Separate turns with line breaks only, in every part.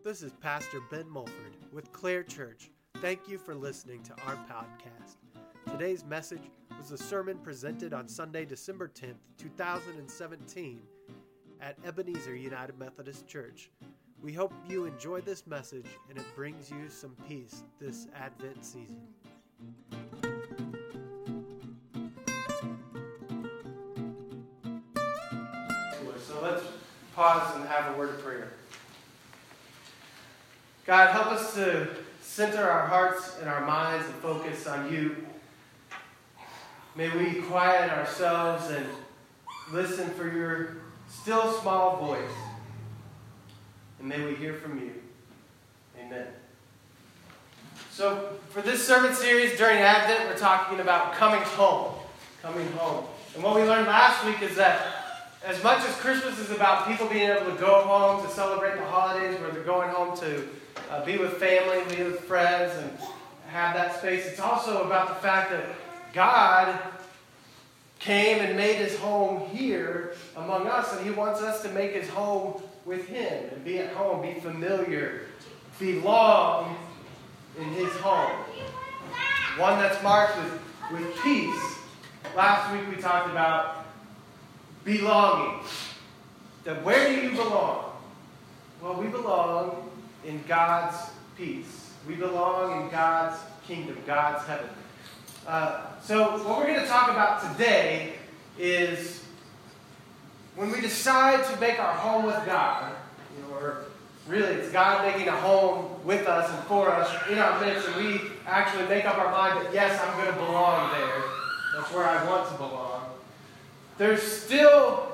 This is Pastor Ben Mulford with Clare Church. Thank you for listening to our podcast. Today's message was a sermon presented on Sunday, December 10th, 2017 at Ebenezer United Methodist Church. We hope you enjoy this message and it brings you some peace this Advent season. So let's pause and have a word of prayer. God, help us to center our hearts and our minds and focus on you. May we quiet ourselves and listen for your still small voice. And may we hear from you. Amen. So for this sermon series during Advent, we're talking about coming home. Coming home. And what we learned last week is that as much as Christmas is about people being able to go home to celebrate the holidays, where they're going home to be with family, be with friends, and have that space, it's also about the fact that God came and made his home here among us, and he wants us to make his home with him and be at home, be familiar, belong in his home. One that's marked with peace. Last week we talked about belonging. That where do you belong? Well, we belong in God's peace. We belong in God's kingdom, God's heaven. So what we're going to talk about today is when we decide to make our home with God, or really it's God making a home with us and for us in our midst, and we actually make up our mind that yes, I'm going to belong there. That's where I want to belong. There's still,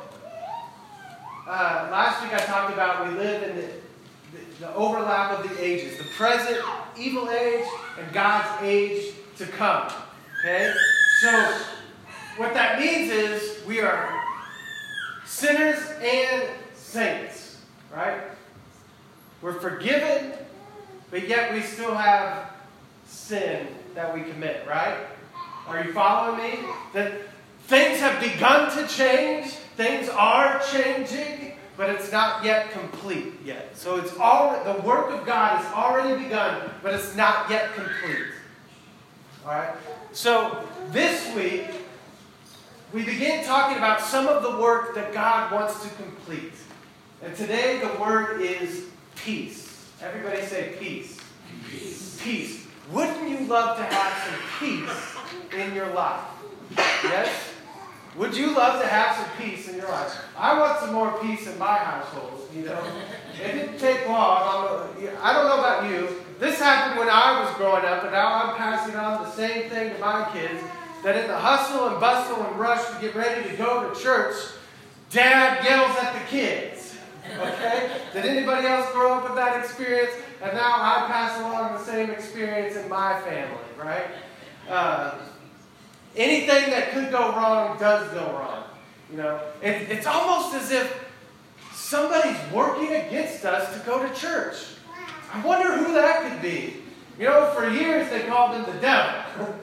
last week I talked about we live in the overlap of the ages, the present evil age and God's age to come. Okay? So, what that means is we are sinners and saints, right? We're forgiven, but yet we still have sin that we commit, right? Are you following me? That things have begun to change, things are changing, but it's not yet complete yet. So it's the work of God has already begun, but it's not yet complete. All right? So this week, we begin talking about some of the work that God wants to complete. And today the word is peace. Everybody say peace. Peace. Peace. Wouldn't you love to have some peace in your life? Yes? Would you love to have some peace in your life? I want some more peace in my household. It didn't take long. I don't know about you. This happened when I was growing up, and now I'm passing on the same thing to my kids. That in the hustle and bustle and rush to get ready to go to church, Dad yells at the kids. Okay? Did anybody else grow up with that experience? And now I pass along the same experience in my family, right? Anything that could go wrong does go wrong. It's almost as if somebody's working against us to go to church. I wonder who that could be. For years they called him the devil.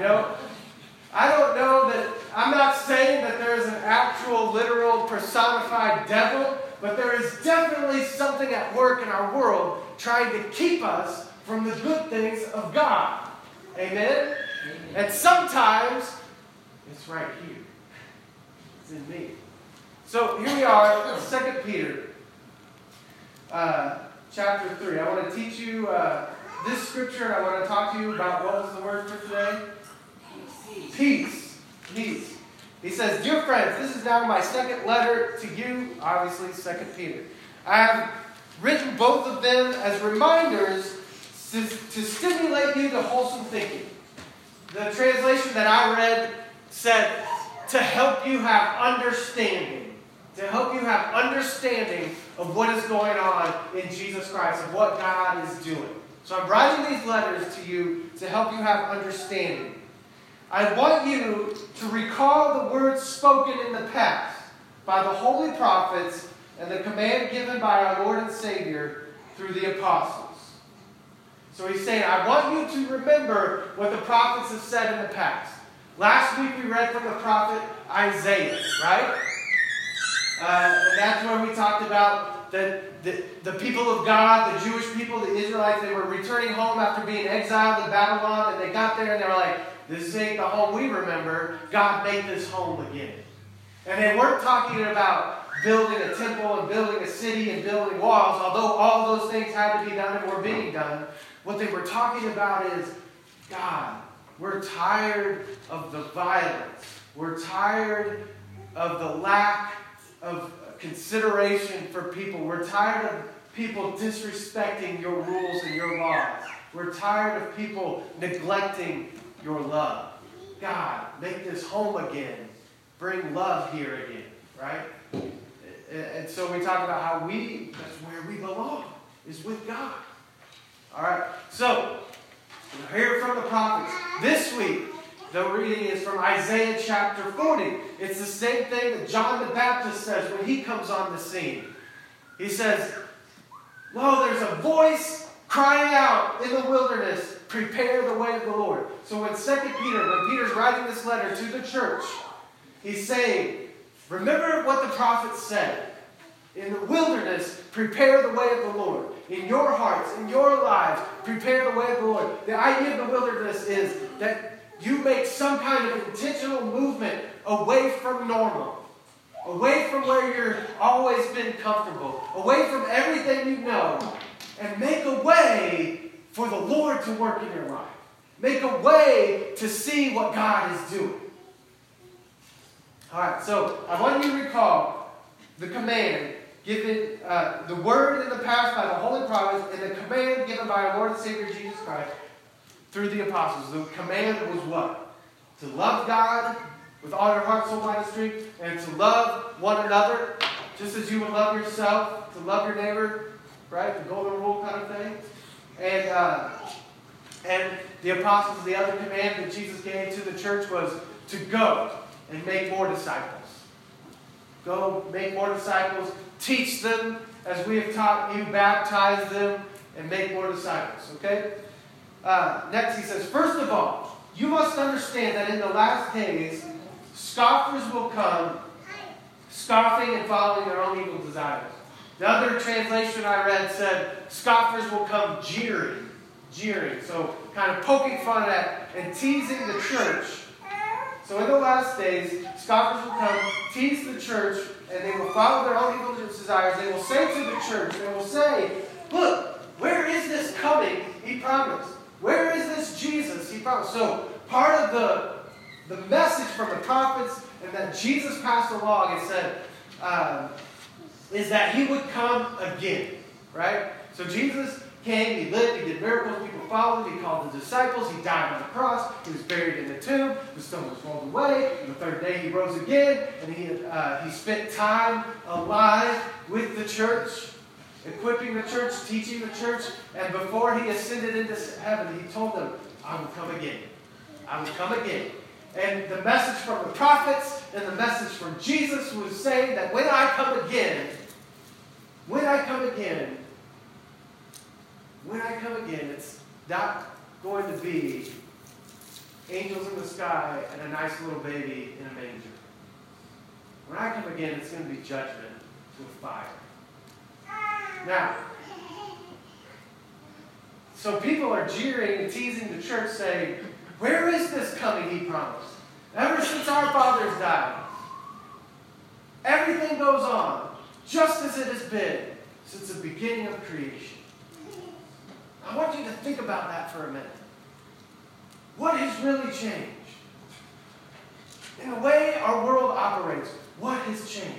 I don't know that, I'm not saying that there is an actual, literal, personified devil, but there is definitely something at work in our world trying to keep us from the good things of God. Amen? And sometimes, it's right here. It's in me. So here we are, 2 Peter, chapter 3. I want to teach you this scripture, and I want to talk to you about, what was the word for today? Peace. Peace. He says, Dear friends, this is now my second letter to you, obviously 2 Peter. I have written both of them as reminders to stimulate you to wholesome thinking. The translation that I read said, to help you have understanding. To help you have understanding of what is going on in Jesus Christ, of what God is doing. So I'm writing these letters to you to help you have understanding. I want you to recall the words spoken in the past by the holy prophets and the command given by our Lord and Savior through the apostles. So he's saying, I want you to remember what the prophets have said in the past. Last week we read from the prophet Isaiah, right? And that's where we talked about the people of God, the Jewish people, the Israelites, they were returning home after being exiled in Babylon, and they got there and they were like, this ain't the home we remember. God made this home again. And they weren't talking about building a temple and building a city and building walls, although all those things had to be done and were being done. What they were talking about is, God, we're tired of the violence. We're tired of the lack of consideration for people. We're tired of people disrespecting your rules and your laws. We're tired of people neglecting your love. God, make this home again. Bring love here again, right? And so we talk about how that's where we belong, is with God. All right, so we'll hear from the prophets. This week, the reading is from Isaiah chapter 40. It's the same thing that John the Baptist says when he comes on the scene. He says, lo, there's a voice crying out in the wilderness, prepare the way of the Lord. So when Peter's writing this letter to the church, he's saying, remember what the prophets said. In the wilderness, prepare the way of the Lord. In your hearts, in your lives, prepare the way of the Lord. The idea of the wilderness is that you make some kind of intentional movement away from normal. Away from where you've always been comfortable. Away from everything you know. And make a way for the Lord to work in your life. Make a way to see what God is doing. All right, so I want you to recall the command given, the word in the past by the holy prophets, and the command given by our Lord and Savior Jesus Christ through the apostles. The command was what? To love God with all your heart, soul, mind, and strength, and to love one another just as you would love yourself, to love your neighbor, right? The golden rule kind of thing. And the apostles, the other command that Jesus gave to the church was to go and make more disciples. Go make more disciples. Teach them as we have taught you. Baptize them and make more disciples. Okay? Next he says, first of all, you must understand that in the last days, scoffers will come, scoffing and following their own evil desires. The other translation I read said, scoffers will come jeering. So kind of poking fun at and teasing the church. So in the last days, scoffers will come, tease the church, and they will follow their own evil desires. They will say to the church, they will say, look, where is this coming he promised? Where is this Jesus he promised? So part of the message from the prophets and that Jesus passed along, it said, is that he would come again, right? So Jesus came, he lived, he did miracles, people followed him, he called the disciples, he died on the cross, he was buried in the tomb, the stone was rolled away, and the third day he rose again, and he spent time alive with the church, equipping the church, teaching the church, and before he ascended into heaven, he told them, I will come again. I will come again. And the message from the prophets and the message from Jesus was saying that when I come again, it's not going to be angels in the sky and a nice little baby in a manger. When I come again, it's going to be judgment with fire. Now, so people are jeering and teasing the church saying, where is this coming he promised? Ever since our fathers died, everything goes on just as it has been since the beginning of creation. I want you to think about that for a minute. What has really changed? In the way our world operates, what has changed?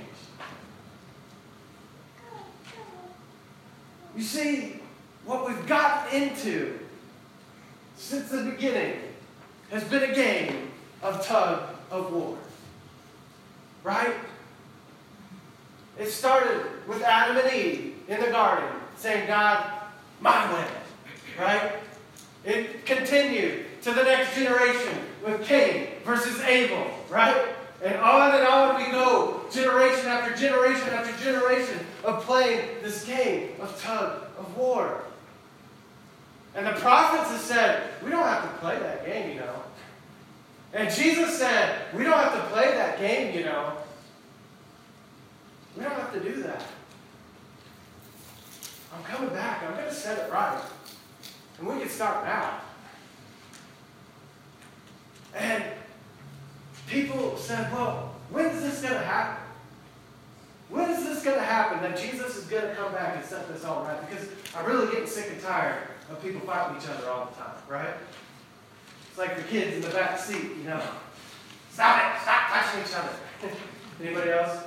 You see, what we've gotten into since the beginning has been a game of tug of war. Right? It started with Adam and Eve in the garden saying, God, my way. Right? It continued to the next generation with Cain versus Abel. Right? And on we go, generation after generation after generation of playing this game of tug of war. And the prophets have said, we don't have to play that game, you know. And Jesus said, we don't have to play that game, you know. set it right. And we can start now. And people said, well, when is this going to happen? When is this going to happen that Jesus is going to come back and set this all right? Because I'm really getting sick and tired of people fighting each other all the time, right? It's like the kids in the back seat, you know. Stop it! Stop touching each other. Anybody else?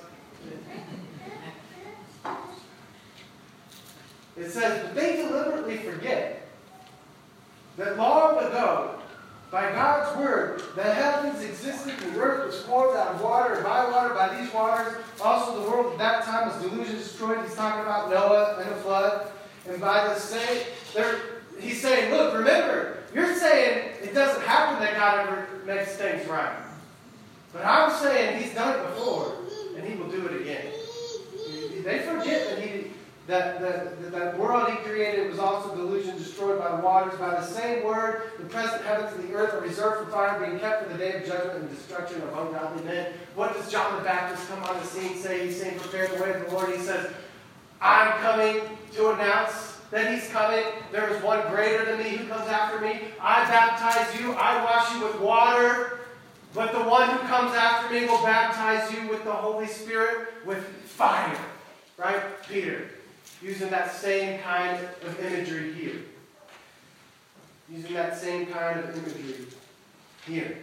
It says, but they deliberately forget that long ago, by God's word, the heavens existed, the earth was formed out of water, and by these waters, also the world at that time was delusion destroyed. He's talking about Noah and the flood. And by the same, he's saying, look, remember, you're saying it doesn't happen that God ever makes things right. But I'm saying he's done it before, and he will do it again. They forget that that world he created was also delusion destroyed by the waters. By the same word, the present heavens and the earth are reserved for fire, being kept for the day of judgment and destruction of ungodly men. What does John the Baptist come on the scene say? He's saying, prepare the way of the Lord. He says, I'm coming to announce that he's coming. There is one greater than me who comes after me. I baptize you. I wash you with water. But the one who comes after me will baptize you with the Holy Spirit, with fire. Right? Peter. Using that same kind of imagery here. Using that same kind of imagery here.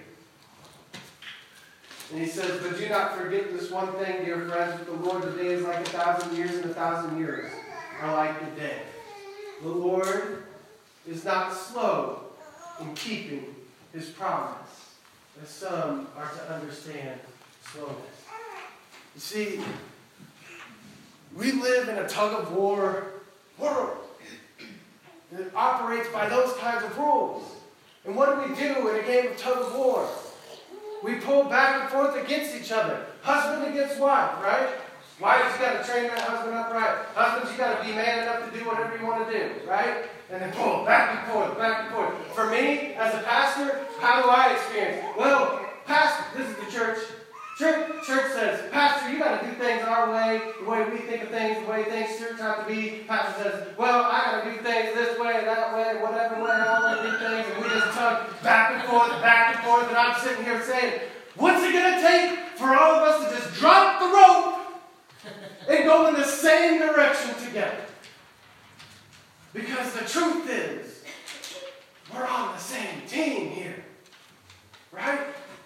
And he says, but do not forget this one thing, dear friends. With the Lord, the day is like 1,000 years, and 1,000 years are like a day. The Lord is not slow in keeping his promise, as some are to understand slowness. You see, we live in a tug-of-war world that operates by those kinds of rules. And what do we do in a game of tug-of-war? We pull back and forth against each other. Husband against wife, right? Wives, you got to train that husband up right. Husbands, you got to be man enough to do whatever you want to do, right? And then pull back and forth, back and forth. For me, as a pastor, how do I experience? Well, pastor, this is the church. Church says, Pastor, you got to do things our way, the way we think of things, the way things church have to be. Pastor says, well, I got to do things this way, that way, whatever way I want to do things. And we just tug back and forth, and I'm sitting here saying, what's it going to take for all of us to just drop the rope and go in the same direction together? Because the truth is, we're on the same team here, right?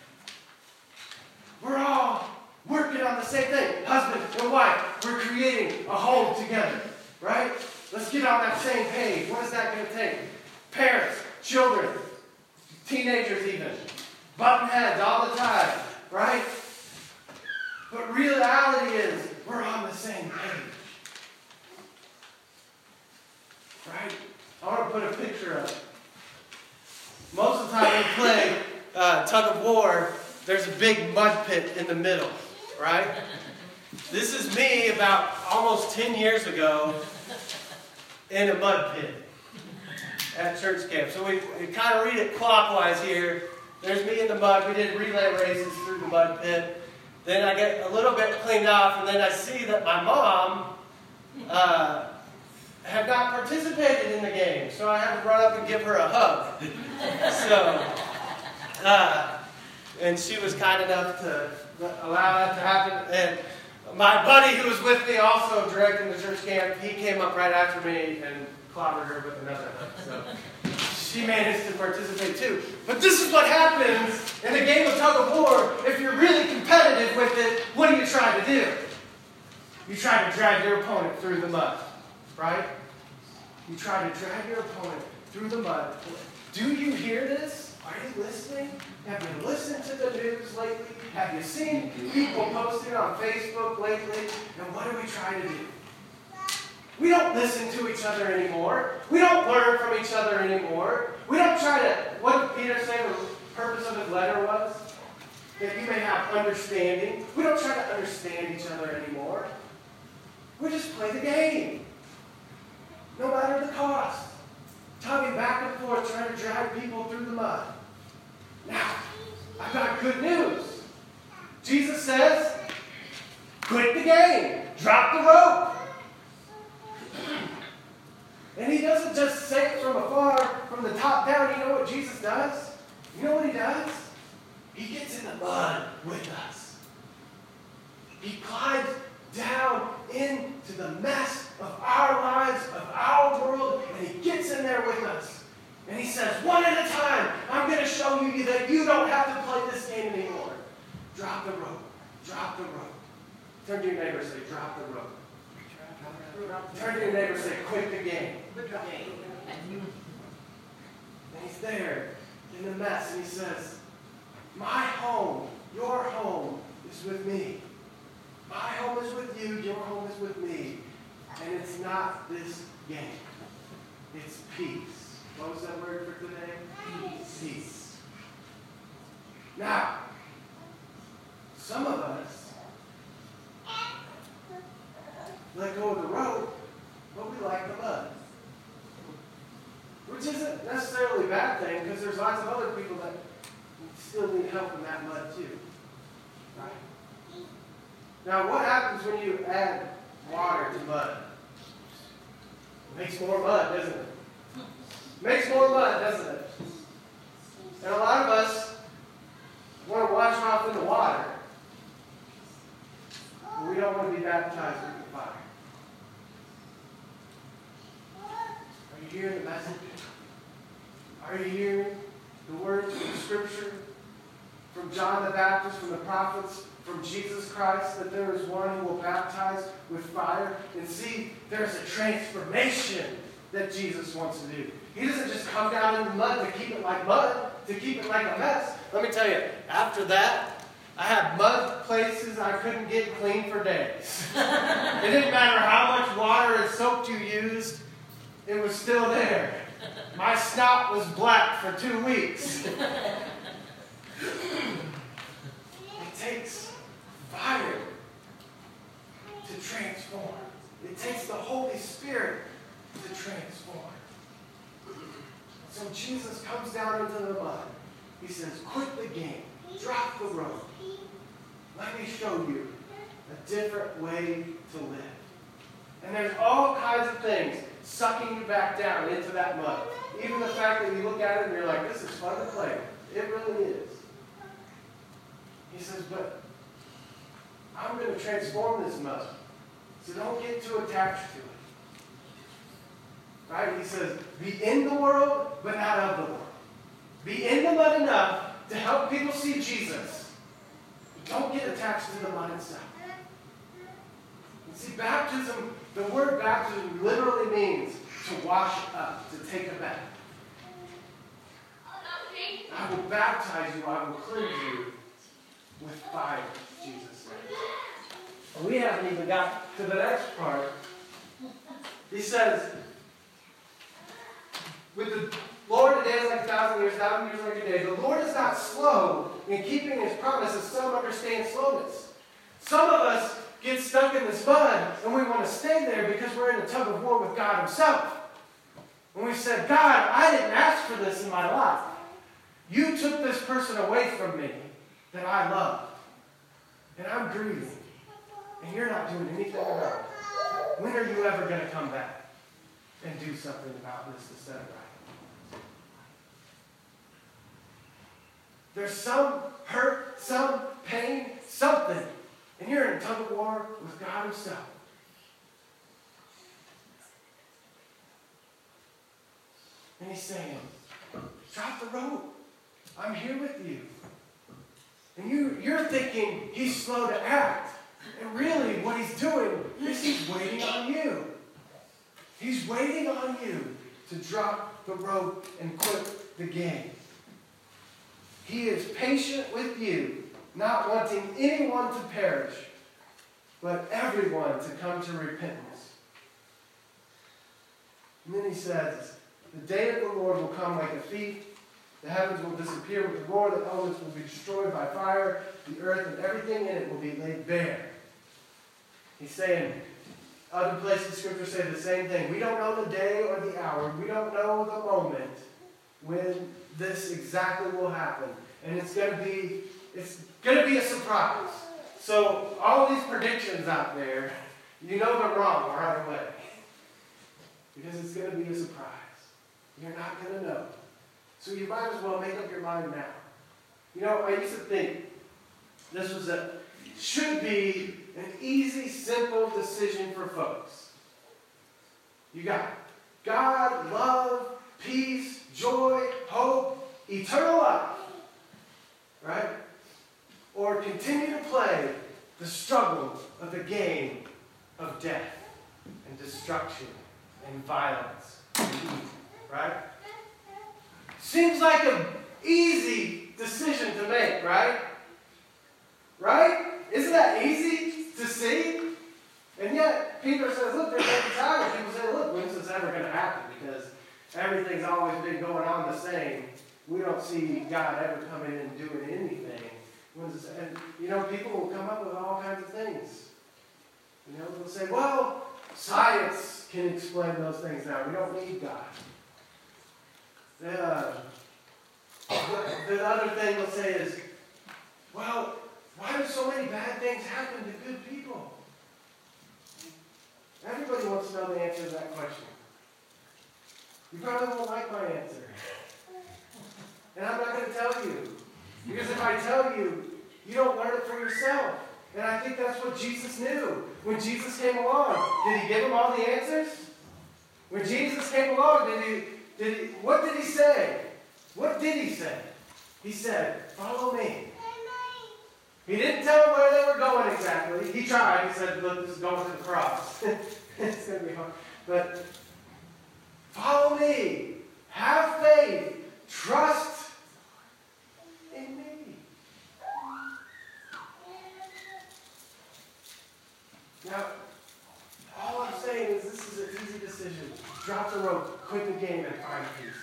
We're all working on the same thing. Husband and wife, we're creating a home together, right? Let's get on that same page. What is that going to take? Parents, children, teenagers even, button heads all the time, right? But reality is, we're on the same page, right? I want to put a picture up. Most of the time we play tug of war, there's a big mud pit in the middle, right? This is me about almost 10 years ago in a mud pit at church camp. So we kind of read it clockwise here. There's me in the mud. We did relay races through the mud pit. Then I get a little bit cleaned off, and then I see that my mom had not participated in the game. So I had to run up and give her a hug. And she was kind enough to allow that to happen. And my buddy who was with me also directing the church camp, he came up right after me and clobbered her with another hug. So she managed to participate too. But this is what happens in a game of tug of war. If you're really competitive with it, what do you try to do? You try to drag your opponent through the mud, right? You try to drag your opponent through the mud. Do you hear this? Are you listening? Have you listened to the news lately? Have you seen people posting on Facebook lately? And what do we try to do? We don't listen to each other anymore. We don't learn from each other anymore. We don't try to, what did Peter say the purpose of his letter was? That you may have understanding. We don't try to understand each other anymore. We just play the game. No matter the cost. Tugging back and forth, trying to drag people through the mud. Now, I've got good news. Jesus says, quit the game. Drop the rope. And he doesn't just say it from afar, from the top down. You know what Jesus does? You know what he does? He gets in the mud with us. He climbs down into the mess of our lives, of our world, and he gets in there with us. And he says, one at a time, I'm going to show you that you don't have to play this game anymore. Drop the rope. Drop the rope. Turn to your neighbor and say, drop the rope. Turn to your neighbor and say, quit the game. And he's there in the mess, and he says, my home, your home is with me. My home is with you, your home is with me. And it's not this game. It's peace. What was that word for today? Peace. Now, some of us let go of the rope, but we like the mud. Which isn't necessarily a bad thing, because there's lots of other people that still need help in that mud too. Right? Now, what happens when you add water to mud? It makes more mud, doesn't it? Makes more mud, doesn't it? And a lot of us want to wash off in the water, but we don't want to be baptized with the fire. Are you hearing the message? Are you hearing the words of the Scripture from John the Baptist, from the prophets, from Jesus Christ, that there is one who will baptize with fire? And see, there's a transformation that Jesus wants to do. He doesn't just come down in the mud to keep it like mud, to keep it like a mess. Let me tell you, after that, I had mud places I couldn't get clean for days. It didn't matter how much water and soap you used, it was still there. My snot was black for 2 weeks. It takes fire to transform. It takes the Holy Spirit to transform. So Jesus comes down into the mud. He says, quit the game. Drop the rope. Let me show you a different way to live. And there's all kinds of things sucking you back down into that mud. Even the fact that you look at it and you're like, this is fun to play. It really is. He says, but I'm going to transform this mud. So don't get too attached to it. Right? He says, be in the world, but not of the world. Be in the mud enough to help people see Jesus. But don't get attached to the mud itself. And see, baptism, the word baptism literally means to wash up, to take a bath. I will baptize you, I will cleanse you with fire, Jesus said. And we haven't even got to the next part. He says, with the Lord, a day is like 1,000 years, 1,000 years like a day. The Lord is not slow in keeping his promises. Some understand slowness. Some of us get stuck in this mud and we want to stay there because we're in a tug of war with God himself. And we said, God, I didn't ask for this in my life. You took this person away from me that I loved. And I'm grieving. And you're not doing anything about it. When are you ever going to come back and do something about this to set it right? There's some hurt, some pain, something. And you're in a tug of war with God himself. And he's saying, drop the rope. I'm here with you. And you're thinking he's slow to act. And really what he's doing is he's waiting on you. He's waiting on you to drop the rope and quit the game. He is patient with you, not wanting anyone to perish, but everyone to come to repentance. And then he says, the day of the Lord will come like a thief. The heavens will disappear with the roar. The elements will be destroyed by fire. The earth and everything in it will be laid bare. He's saying, other places in Scripture say the same thing. We don't know the day or the hour. We don't know the moment when this exactly will happen. And it's going to be a surprise. So all these predictions out there, you know they're wrong right away. because it's going to be a surprise. You're not going to know. So you might as well make up your mind now. You know, I used to think this should be an easy, simple decision for folks. You got God, love, peace, joy, hope, eternal life. Right? Or continue to play the struggle of the game of death and destruction and violence and evil. Right? Seems like an easy decision to make, right? Right? Isn't that easy to see? And yet, Peter says, look, there's every time when people say, look, when's this ever going to happen? Because everything's always been going on the same. We don't see God ever coming in and doing anything. And, you know, people will come up with all kinds of things. You know, they'll say, well, science can explain those things now. We don't need God. The other thing they'll say is, well, why do so many bad things happen to good people? Everybody wants to know the answer to that question. You probably won't like my answer. And I'm not going to tell you. Because if I tell you, you don't learn it for yourself. And I think that's what Jesus knew. When Jesus came along, did he give them all the answers? When Jesus came along, what did he say? What did he say? He said, follow me. He didn't tell them where they were going exactly. He tried. He said, look, this is going to the cross. It's going to be hard. But follow me. Have faith. Trust in me. Now, all I'm saying is this is an easy decision. Drop the rope, quit the game, and find peace.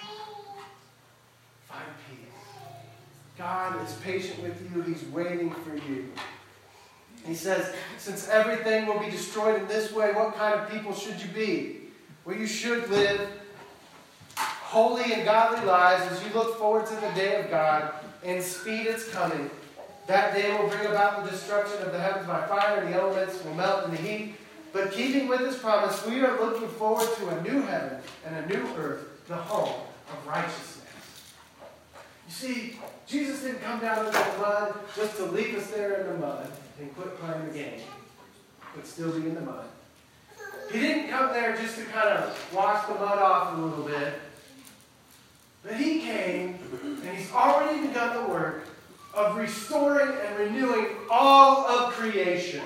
Find peace. God is patient with you. He's waiting for you. He says, since everything will be destroyed in this way, what kind of people should you be? Well, you should live holy and godly lives as you look forward to the day of God and speed its coming. That day will bring about the destruction of the heavens by fire, and the elements will melt in the heat. But keeping with his promise, we are looking forward to a new heaven and a new earth, the home of righteousness. You see, Jesus didn't come down into the mud just to leave us there in the mud and quit playing the game, but still be in the mud. He didn't come there just to kind of wash the mud off a little bit, but he came and he's already begun the work of restoring and renewing all of creation.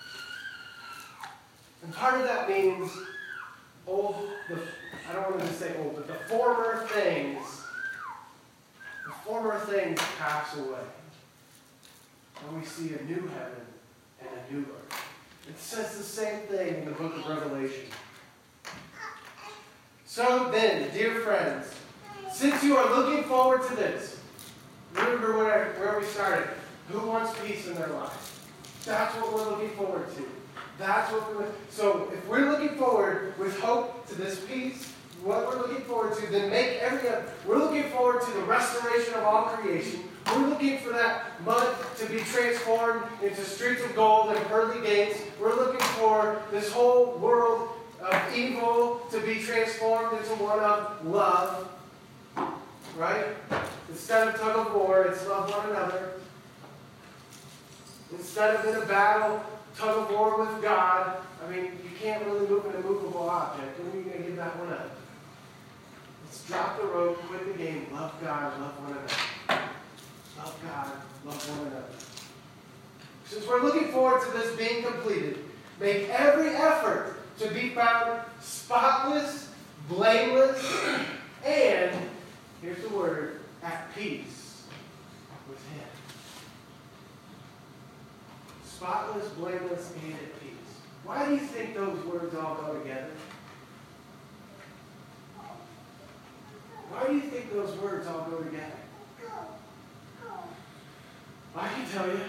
And part of that means I don't want to just say old, but the former things pass away. And we see a new heaven and a new earth. It says the same thing in the book of Revelation. So then, dear friends, since you are looking forward to this, remember where we started. Who wants peace in their life? That's what we're looking forward to. So if we're looking forward with hope to this peace, what we're looking forward to, then we're looking forward to the restoration of all creation. We're looking for that mud to be transformed into streets of gold and pearly gates. We're looking for this whole world of evil to be transformed into one of love. Right? Instead of tug of war, it's love one another. Instead of in a battle, tug of war with God. I mean, you can't really move an immovable object. When are you going to give that one up? Let's drop the rope, quit the game, love God, love one another. Love God, love one another. Since we're looking forward to this being completed, make every effort to be found spotless, blameless, and, here's the word, at peace with Him. Spotless, blameless, and at peace. Why do you think those words all go together? Why do you think those words all go together? I can tell you.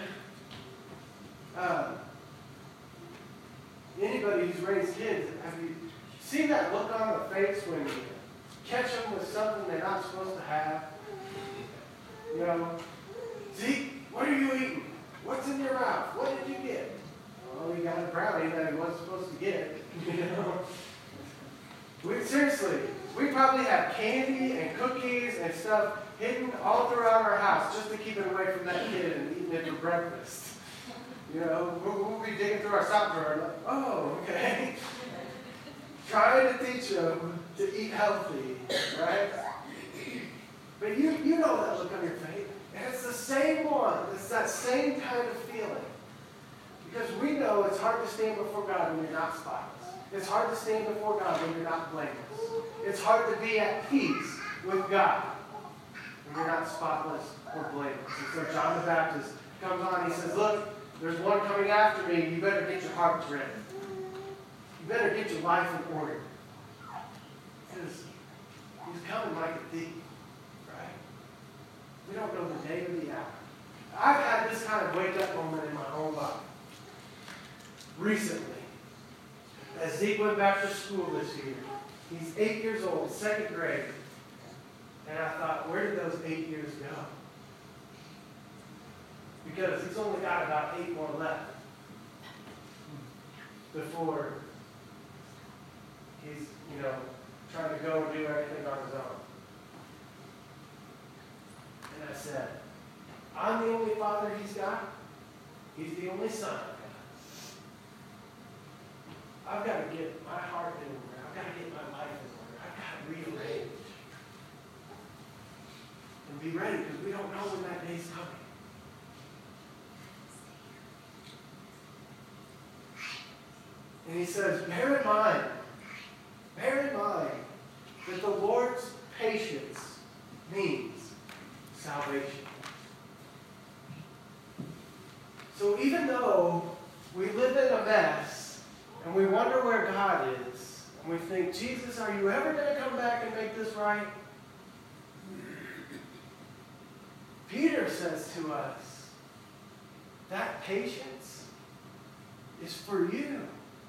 Anybody who's raised kids, have you seen that look on the face when you catch them with something they're not supposed to have? You know, Zeke, what are you eating? What's in your mouth? What did you get? Well, he got a brownie that he wasn't supposed to get. You know? Seriously, we probably have candy and cookies and stuff hidden all throughout our house just to keep it away from that kid and eating it for breakfast. You know, we'll be digging through our sock drawer like, oh, okay. Trying to teach them to eat healthy, right? But you know that look on your face. And it's the same one. It's that same kind of feeling. Because we know it's hard to stand before God when you're not spotless. It's hard to stand before God when you're not blameless. It's hard to be at peace with God when you're not spotless or blameless. And so John the Baptist comes on and he says, look, there's one coming after me. You better get your hearts ready. You better get your life in order. Because he's coming like a thief, right? We don't know the day or the hour. I've had this kind of wake-up moment in my own life. Recently, as Zeke went back to school this year, he's 8 years old, second grade, and I thought, where did those 8 years go? Because he's only got about 8 more left before he's, trying to go and do everything on his own. And I said, I'm the only father he's got. He's the only son. I've got to get my heart in order. I've got to get my life in order. I've got to rearrange. And be ready, because we don't know when that day's coming. And he says, bear in mind that the Lord's patience means salvation. So even though we live in a mess, and we wonder where God is, and we think, Jesus, are you ever going to come back and make this right? Peter says to us, that patience is for you.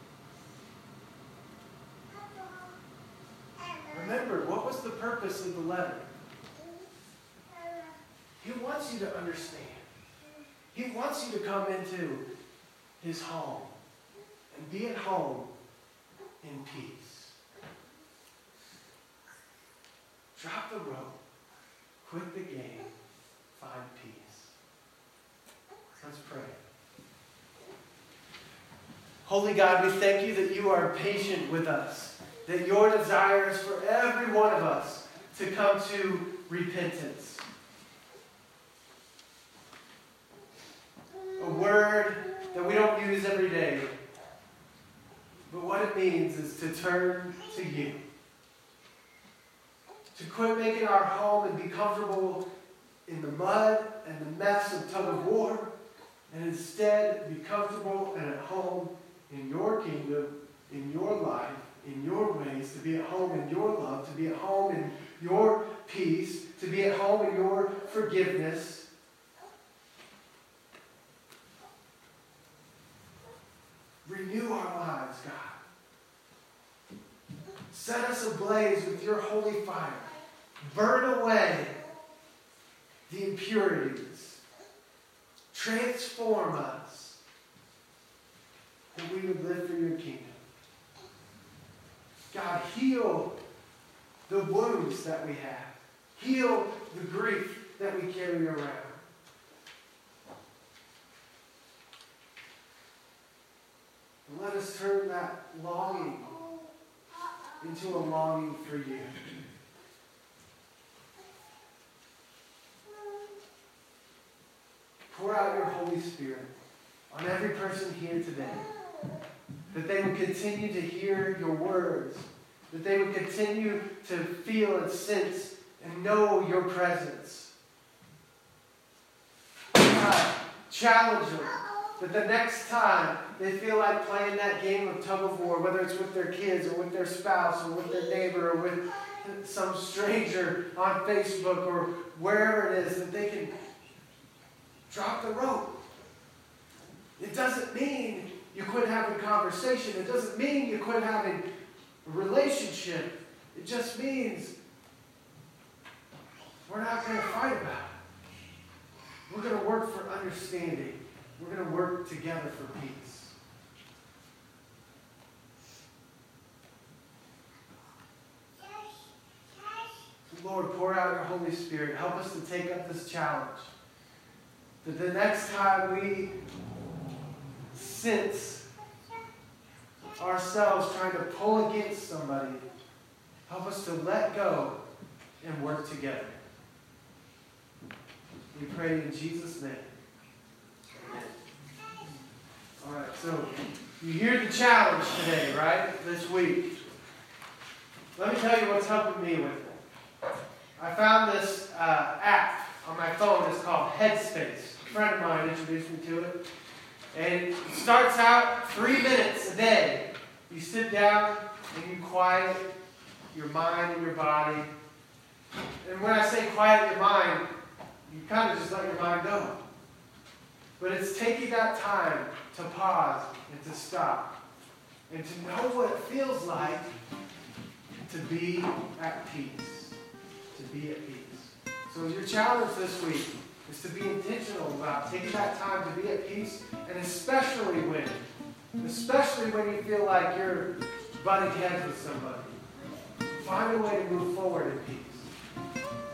Remember, what was the purpose of the letter? He wants you to understand. He wants you to come into his home and be at home in peace. Drop the rope. Quit the game. Find peace. Let's pray. Holy God, we thank you that you are patient with us. That your desire is for every one of us to come to repentance. A word that we don't use every day. But what it means is to turn to you. To quit making our home and be comfortable in the mud and the mess of tug of war. And instead be comfortable and at home in your kingdom, in your life, in your ways, to be at home in your love, to be at home in your peace, to be at home in your forgiveness. Renew our lives, God. Set us ablaze with your holy fire. Burn away the impurities. Transform us that we would live for your kingdom. God, heal the wounds that we have. Heal the grief that we carry around. And let us turn that longing into a longing for you. Pour out your Holy Spirit on every person here today. That they would continue to hear your words. That they would continue to feel and sense and know your presence. God, challenge them that the next time they feel like playing that game of tug of war, whether it's with their kids or with their spouse or with their neighbor or with some stranger on Facebook or wherever it is, that they can drop the rope. It doesn't mean you quit having conversation. It doesn't mean you quit having a relationship. It just means we're not going to fight about it. We're going to work for understanding. We're going to work together for peace. Lord, pour out your Holy Spirit. Help us to take up this challenge. That the next time we sense ourselves trying to pull against somebody, help us to let go and work together. We pray in Jesus' name. Amen. All right, so you hear the challenge today, right? This week. Let me tell you what's helping me with it. I found this app on my phone. It's called Headspace. A friend of mine introduced me to it. And it starts out 3 minutes a day. You sit down and you quiet your mind and your body. And when I say quiet your mind, you kind of just let your mind go. But it's taking that time to pause and to stop and to know what it feels like to be at peace. To be at peace. So your challenge this week is to be intentional about taking that time to be at peace, and especially when you feel like you're butting heads with somebody. Find a way to move forward in peace.